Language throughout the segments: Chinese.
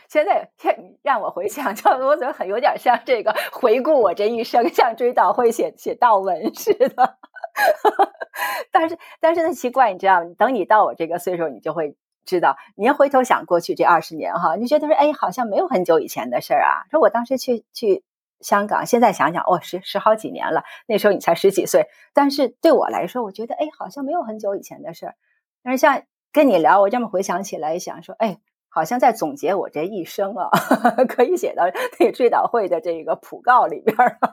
现在让我回想，我怎么有点像这个回顾我这一生，像追悼会写悼文似的。但是很奇怪，你知道，等你到我这个岁数，你就会知道，你要回头想过去这20年哈，你觉得说，哎，好像没有很久以前的事儿啊。说我当时去香港，现在想想，哦，十好几年了，那时候你才10几岁，但是对我来说，我觉得，哎，好像没有很久以前的事儿。但是像跟你聊，我这么回想起来，想说，哎，好像在总结我这一生啊，可以写到那个追悼会的这个讣告里边儿。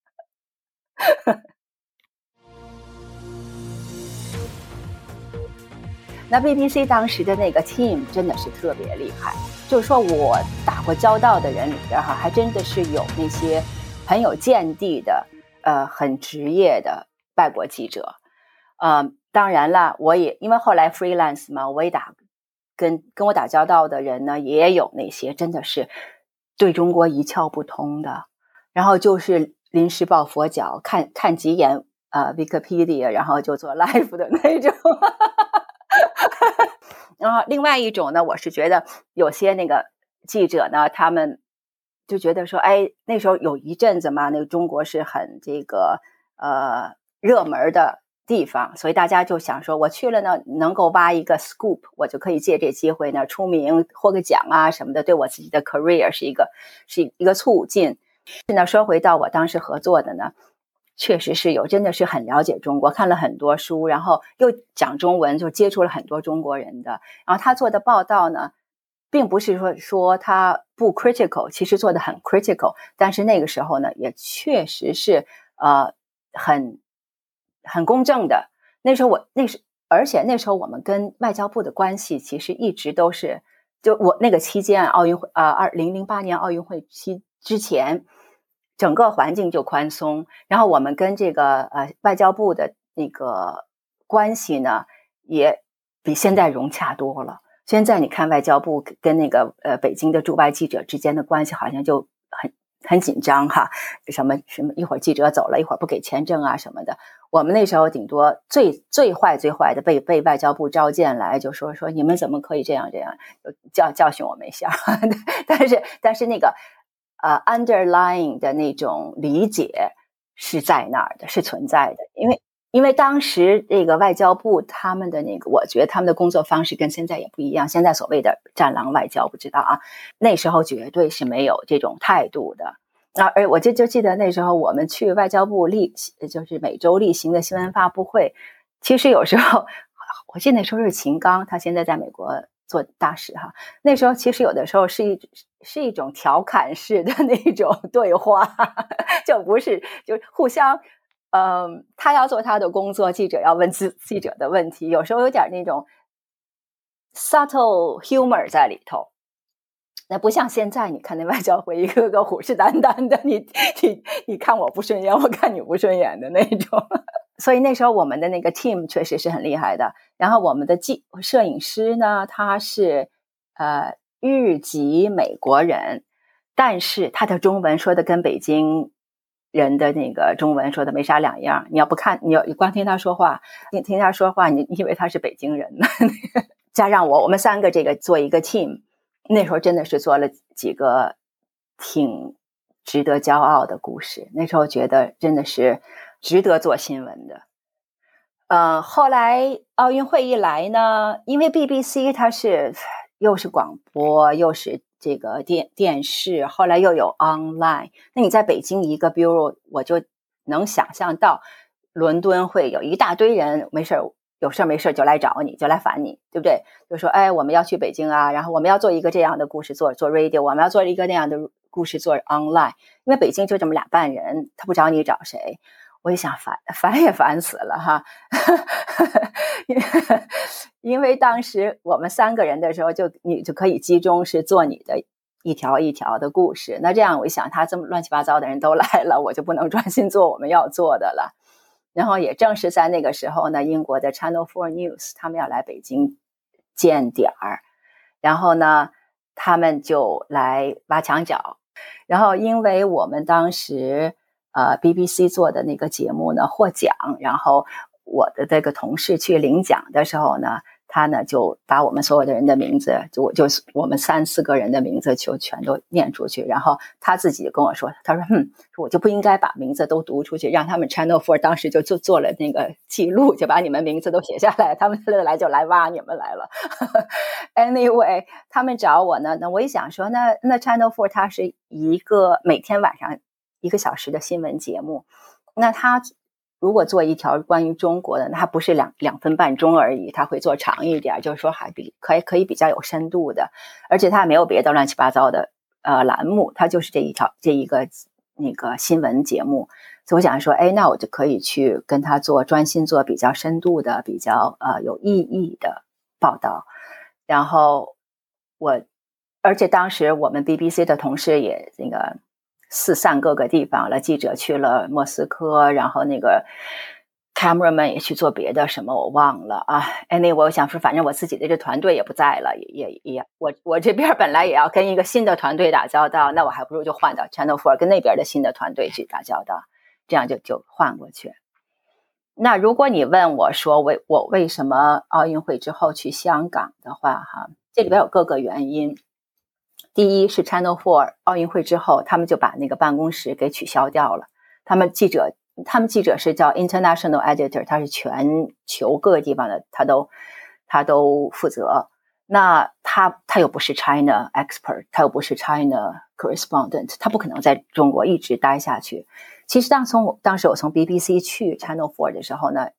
那 BBC 当时的那个 team 真的是特别厉害，就是说我打过交道的人里边哈，还真的是有那些很有见地的，很职业的外国记者。当然了，我也因为后来 freelance 嘛，我也跟我打交道的人呢，也有那些真的是对中国一窍不通的，然后就是临时抱佛脚，看几眼Wikipedia， 然后就做 live 的那种。然后另外一种呢，我是觉得有些那个记者呢，他们就觉得说，哎，那时候有一阵子嘛，那个中国是很这个热门的地方，所以大家就想说，我去了呢，能够挖一个 scoop， 我就可以借这机会呢出名，获个奖啊什么的，对我自己的 career 是一个促进。是呢，说回到我当时合作的呢。确实是有，真的是很了解中国，看了很多书，然后又讲中文，就接触了很多中国人的。然后他做的报道呢，并不是说他不 critical， 其实做的很 critical， 但是那个时候呢，也确实是很公正的。而且那时候我们跟外交部的关系其实一直都是，就我那个期间2008年奥运会之前。整个环境就宽松，然后我们跟这个外交部的那个关系呢，也比现在融洽多了。现在你看外交部跟那个北京的驻外记者之间的关系好像就很紧张哈，什么一会儿记者走了，一会儿不给签证啊什么的。我们那时候顶多最坏的被外交部召见来，就说你们怎么可以这样教训我们一下。但是那个。underlying 的那种理解是在那儿的，是存在的。因为当时这个外交部他们的那个，我觉得他们的工作方式跟现在也不一样。现在所谓的战狼外交，不知道啊，那时候绝对是没有这种态度的。而我就记得那时候我们去外交部就是每周例行的新闻发布会，其实有时候我记得那时候是秦刚，他现在在美国做大使哈。那时候其实有的时候是一种调侃式的那种对话，就不是就互相，他要做他的工作，记者要问记者的问题，有时候有点那种 subtle humor 在里头。那不像现在，你看那外交会一个个虎视眈眈的，你看我不顺眼，我看你不顺眼的那种。所以那时候我们的那个 team 确实是很厉害的。然后我们的摄影师呢，他是日籍美国人，但是他的中文说的跟北京人的那个中文说的没啥两样。你要不看，你光听他说话，听他说话，你以为他是北京人呢。加上我们3个这个做一个 team。那时候真的是做了几个挺值得骄傲的故事，那时候觉得真的是值得做新闻的。后来奥运会一来呢，因为 BBC 它又是广播又是这个电视，后来又有 online， 那你在北京一个 bureau， 我就能想象到伦敦会有一大堆人有事没事就来找你，就来烦你，对不对？就说，哎，我们要去北京啊，然后我们要做一个这样的故事做 radio， 我们要做一个那样的故事做 online， 因为北京就这么2万人，他不找你找谁？我就想烦也烦死了哈。因为当时我们3个人的时候，你就可以集中是做你的一条一条的故事。那这样我一想，他这么乱七八糟的人都来了，我就不能专心做我们要做的了。然后也正是在那个时候呢，英国的 Channel 4 News 他们要来北京建点儿，然后呢他们就来挖墙脚。然后因为我们当时BBC 做的那个节目呢获奖，然后我的这个同事去领奖的时候呢， 他呢就把我们所有的人的名字，就我们3-4个人的名字就全都念出去，然后他自己就跟我说，他说我就不应该把名字都读出去，让他们 Channel 4当时就做了那个记录，就把你们名字都写下来，他们来就来挖你们来了。Anyway， 他们找我呢，那我一想说，那 Channel 4它是一个每天晚上1个小时的新闻节目，那他如果做一条关于中国的，那它不是2分半钟而已，他会做长一点，就是说还可以比较有深度的，而且他没有别的乱七八糟的栏目，他就是这一个那个新闻节目，所以我想说，那我就可以去跟他专心做比较深度的、比较有意义的报道，然后而且当时我们 BBC 的同事也那个四散各个地方了，记者去了莫斯科，然后那个 cameraman 也去做别的什么我忘了啊。Anyway， 我想说反正我自己的这团队也不在了，我这边本来也要跟一个新的团队打交道，那我还不如就换到 Channel 4跟那边的新的团队去打交道，这样就换过去。那如果你问我说我为什么奥运会之后去香港的话哈，这里边有各个原因。第一是 Channel 4奥运会之后，他们就把那个办公室给取消掉了。他们记者是叫 International Editor， 他是全球各个地方的，他都负责。那他又不是 China expert， 他又不是 China correspondent， 他不可能在中国一直待下去。其实当时我从 BBC 去 Channel 4的时候呢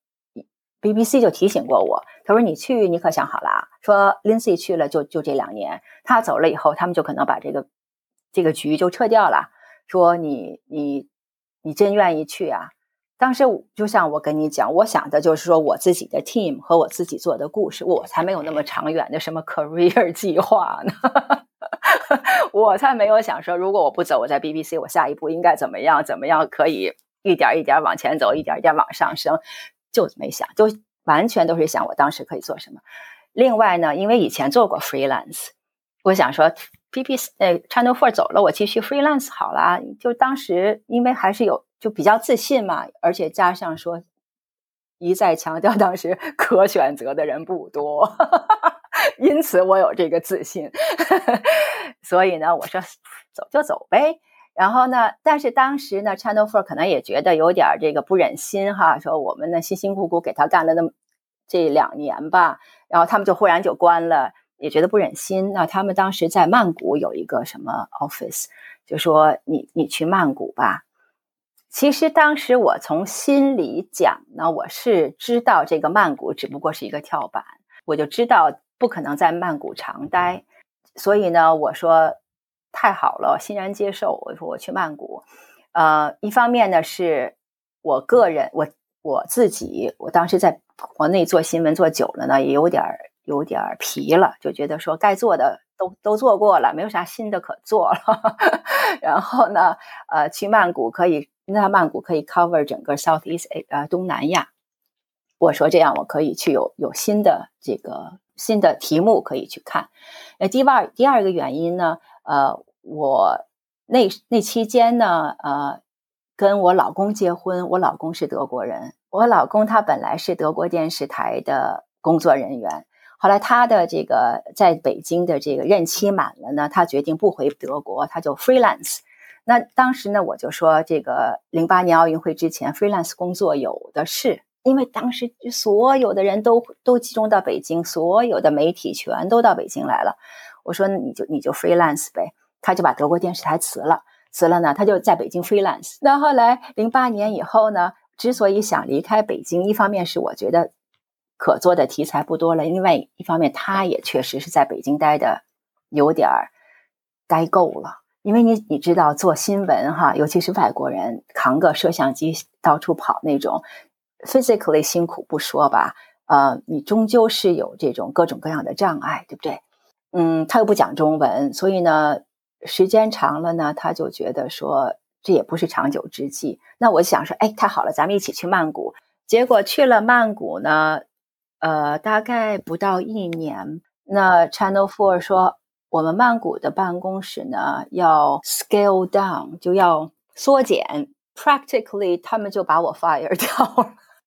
，BBC 就提醒过我，他说你去你可想好了，说 Lindsay 去了就这2年，他走了以后他们就可能把这个局就撤掉了，说你真愿意去啊。当时就像我跟你讲，我想的就是说我自己的 team 和我自己做的故事，我才没有那么长远的什么 career 计划呢。我才没有想说如果我不走，我在 BBC 我下一步应该怎么样可以一点一点往前走，一点一点往上升，就没想，就完全都是想我当时可以做什么。另外呢，因为以前做过 freelance， 我想说 BBC Channel 4走了，我继续 freelance 好了。就当时因为还是就比较自信嘛，而且加上说一再强调当时可选择的人不多，因此我有这个自信。所以呢，我说走就走呗。然后呢，但是当时呢 Channel 4可能也觉得有点这个不忍心哈，说我们呢辛辛苦苦给他干了这2年吧，然后他们就忽然就关了，也觉得不忍心。那他们当时在曼谷有一个什么 office， 就说你去曼谷吧。其实当时我从心里讲呢，我是知道这个曼谷只不过是一个跳板，我就知道不可能在曼谷长待，所以呢，我说太好了，欣然接受。我说我去曼谷，一方面呢是我个人，我自己，我当时在国内做新闻做久了呢，也有点疲了，就觉得说该做的都做过了，没有啥新的可做了。然后呢，去曼谷那曼谷可以 cover 整个 Southeast 东南亚。我说这样我可以去有新的题目可以去看。第二个原因呢，我那期间呢，跟我老公结婚，我老公是德国人，我老公他本来是德国电视台的工作人员，后来他的这个在北京的这个任期满了呢，他决定不回德国，他就 freelance。那当时呢，我就说这个08年奥运会之前 freelance 工作有的是，因为当时所有的人都集中到北京，所有的媒体全都到北京来了。我说你就 freelance 呗，他就把德国电视台辞了呢，他就在北京 freelance。那后来08年以后呢，之所以想离开北京，一方面是我觉得可做的题材不多了，另外一方面他也确实是在北京待的有点待够了。因为你知道做新闻哈，尤其是外国人扛个摄像机到处跑那种 physically 辛苦不说吧，你终究是有这种各种各样的障碍，对不对？他又不讲中文，所以呢时间长了呢，他就觉得说这也不是长久之计。那我想说太好了，咱们一起去曼谷。结果去了曼谷呢，大概不到1年，那 Channel 4说我们曼谷的办公室呢要 scale down， 就要缩减， practically 他们就把我 fire 掉了。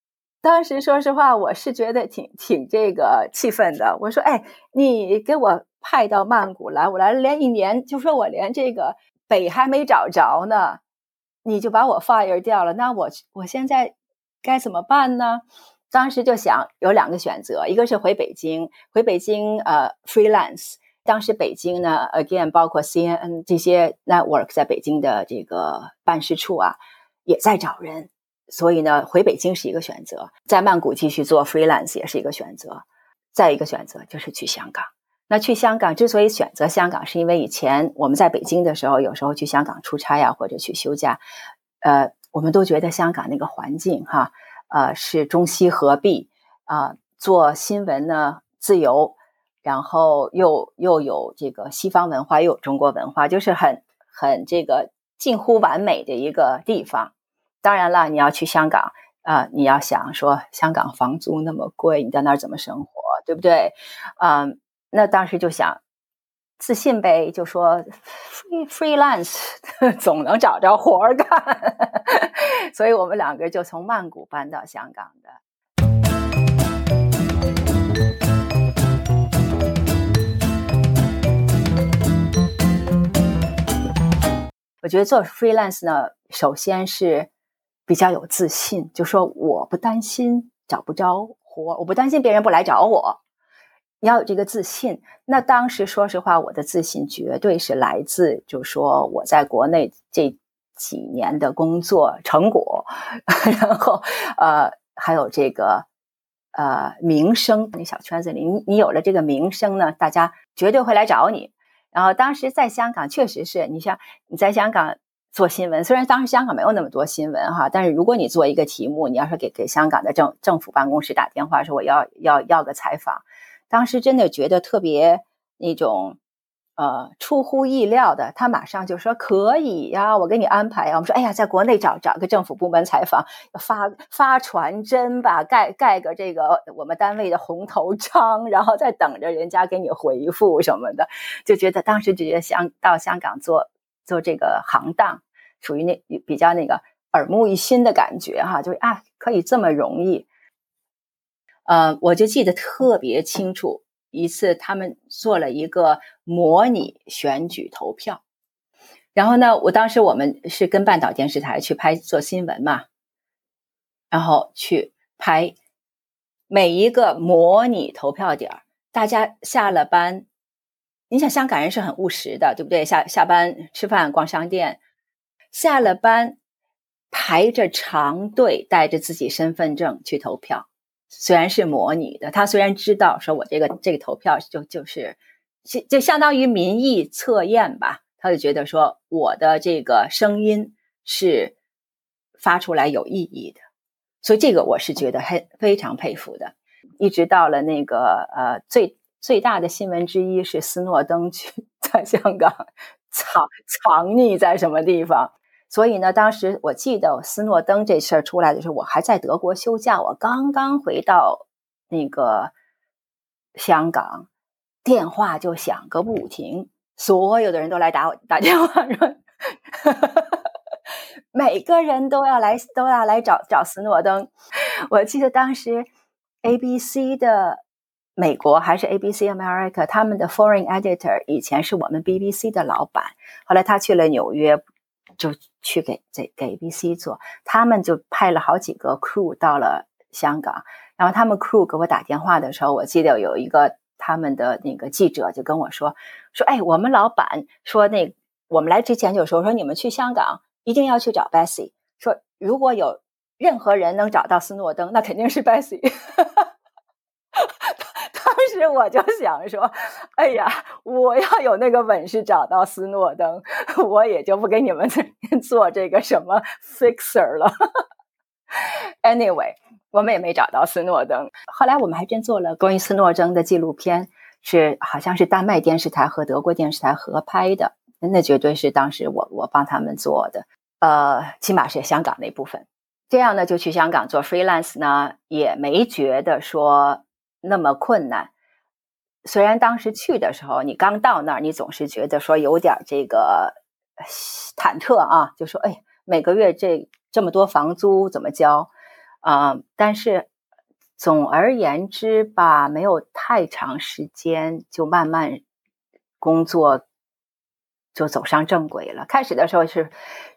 当时说实话，我是觉得挺这个气愤的。我说：“哎，你给我派到曼谷来，我来了连1年，就说我连这个北还没找着呢，你就把我 fire 掉了，那我现在该怎么办呢？”当时就想有2个选择，一个是回北京，freelance。当时北京呢 again 包括 CNN 这些 network 在北京的这个办事处啊，也在找人。所以呢，回北京是一个选择，在曼谷继续做 freelance 也是一个选择。再一个选择就是去香港。那去香港之所以选择香港，是因为以前我们在北京的时候，有时候去香港出差啊，或者去休假，我们都觉得香港那个环境哈，是中西合璧做新闻呢自由，然后又有这个西方文化，又有中国文化，就是很这个近乎完美的一个地方。当然了，你要去香港你要想说香港房租那么贵，你在那儿怎么生活，对不对？那当时就想自信呗，就说 freelance 总能找着活儿干，所以我们2个就从曼谷搬到香港的。我觉得做 freelance 呢，首先是比较有自信，就说我不担心找不着活，我不担心别人不来找我，你要有这个自信。那当时说实话，我的自信绝对是来自，就说我在国内这几年的工作成果，然后还有这个名声，那小圈子里，你有了这个名声呢，大家绝对会来找你。然后当时在香港确实是，你像你在香港做新闻，虽然当时香港没有那么多新闻哈，但是如果你做一个题目，你要是给香港的政府办公室打电话说我要个采访，当时真的觉得特别那种出乎意料的，他马上就说可以呀，我给你安排呀。我们说哎呀，在国内找个政府部门采访，发传真吧，盖个这个我们单位的红头章，然后再等着人家给你回复什么的，就觉得当时就觉得到香港做这个行当，属于比较那个耳目一新的感觉哈，就是可以这么容易。我就记得特别清楚，一次他们做了一个模拟选举投票，然后呢，当时我们是跟半岛电视台去做新闻嘛，然后去拍每一个模拟投票点，大家下了班，你想香港人是很务实的，对不对？下班吃饭逛商店，下了班排着长队，带着自己身份证去投票。虽然是模拟的，他虽然知道说我这个投票就相当于民意测验吧，他就觉得说我的这个声音是发出来有意义的，所以这个我是觉得非常佩服的。一直到了那个最大的新闻之一是斯诺登在香港藏匿在什么地方。所以呢，当时我记得斯诺登这事儿出来的时候，我还在德国休假，我刚刚回到那个香港，电话就响个不停，所有的人都来打电话说，每个人都要来找斯诺登。我记得当时 ABC 的美国还是 ABC America， 他们的 foreign editor 以前是我们 BBC 的老板，后来他去了纽约，就去给 ABC 做，他们就派了好几个 crew 到了香港，然后他们 crew 给我打电话的时候，我记得有一个他们的那个记者就跟我说，哎，我们老板说我们来之前就说你们去香港一定要去找 Bessie， 说如果有任何人能找到斯诺登，那肯定是 Bessie。当时我就想说，哎呀，我要有那个本事找到斯诺登，我也就不给你们做这个什么 fixer 了。Anyway， 我们也没找到斯诺登。后来我们还真做了关于斯诺登的纪录片，好像是丹麦电视台和德国电视台合拍的，那绝对是当时我帮他们做的。起码是香港那部分。这样呢，就去香港做 freelance 呢，也没觉得说那么困难。虽然当时去的时候，你刚到那儿，你总是觉得说有点这个忐忑啊，就说哎，每个月这么多房租怎么交但是总而言之吧，没有太长时间就慢慢工作就走上正轨了。开始的时候是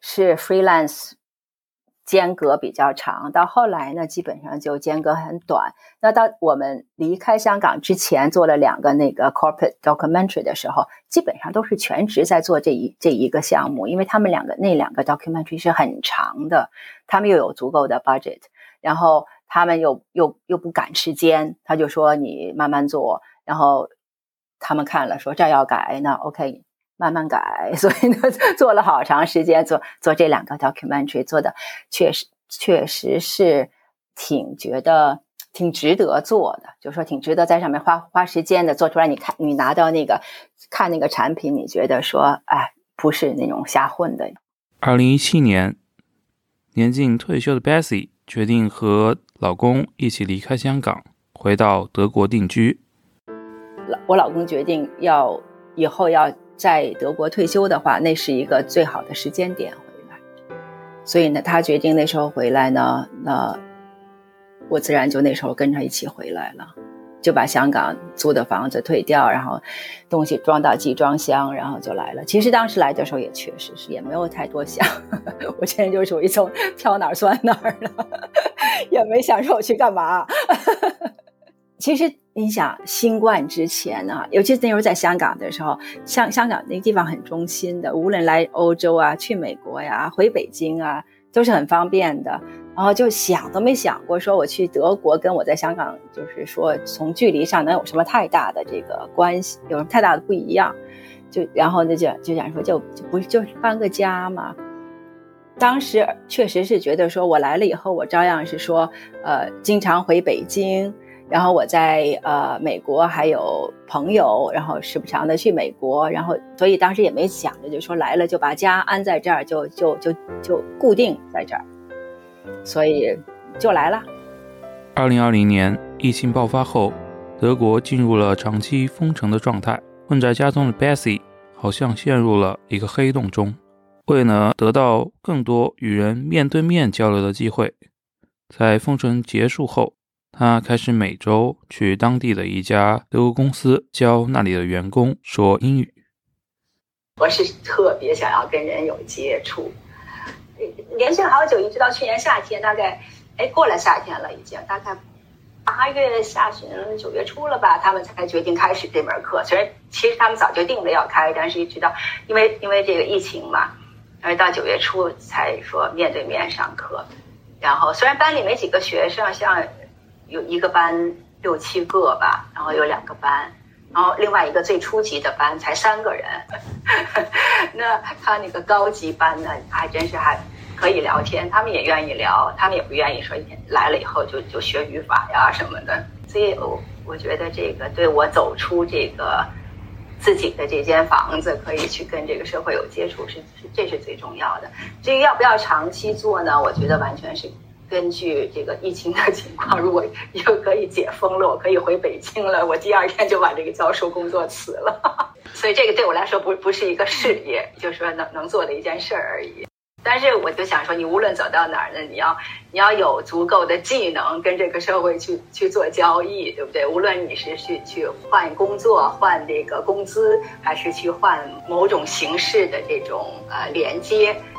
freelance 间隔比较长，到后来呢基本上就间隔很短。那到我们离开香港之前做了2个那个 corporate documentary 的时候，基本上都是全职在做这一个项目，因为他们那两个 documentary 是很长的，他们又有足够的 budget， 然后他们又不赶时间，他就说你慢慢做，然后他们看了说这要改，那 OK慢慢改，所以呢做了好长时间，做这2个 documentary， 做的确实是觉得挺值得做的，就是说挺值得在上面花时间的，做出来你拿到看那个产品，你觉得说哎不是那种瞎混的。 2017年，年近退休的 Bessy 决定和老公一起离开香港，回到德国定居。 我老公决定以后要在德国退休的话，那是一个最好的时间点回来，所以呢他决定那时候回来呢，那我自然就那时候跟着一起回来了，就把香港租的房子退掉，然后东西装到集装箱，然后就来了。其实当时来的时候也确实是也没有太多想我现在就属于从挑哪儿算哪儿了也没想说我去干嘛其实你想新冠之前啊，尤其是那时候在香港的时候，香港那个地方很中心的，无论来欧洲啊，去美国呀，回北京啊，都是很方便的。然后就想都没想过说我去德国跟我在香港就是说从距离上能有什么太大的这个关系，有什么太大的不一样，然后就想说就不是就是搬个家嘛。当时确实是觉得说我来了以后我照样是说经常回北京，然后我在美国还有朋友，然后时不常的去美国，然后所以当时也没想着就说来了就把家安在这儿，就固定在这儿，所以就来了。 2020年疫情爆发后，德国进入了长期封城的状态，困在家中的 Bessy 好像陷入了一个黑洞中。为了得到更多与人面对面交流的机会，在封城结束后，他开始每周去当地的一家德国公司教那里的员工说英语。 我是特别想要跟人有接触，连续了好久，一直到去年夏天，大概过了夏天了，已经大概8月下旬9月初了吧，他们才决定开始这门课。虽然其实他们早就定了要开，但是一直到因为这个疫情嘛，而到9月初才说面对面上课。然后虽然班里没几个学生，像有一个班6、7个吧，然后有2个班，然后另外一个最初级的班才3个人那他那个高级班呢还真是还可以聊天，他们也愿意聊，他们也不愿意说来了以后就学语法呀什么的。所以我觉得这个对我走出这个自己的这间房子，可以去跟这个社会有接触，这是最重要的。至于要不要长期做呢，我觉得完全是根据这个疫情的情况，如果又可以解封了，我可以回北京了，我第2天就把这个教授工作辞了所以这个对我来说不是一个事业，就是说能做的一件事而已。但是我就想说，你无论走到哪儿呢，你要有足够的技能跟这个社会去做交易，对不对？无论你是去换工作、换这个工资，还是去换某种形式的这种连接，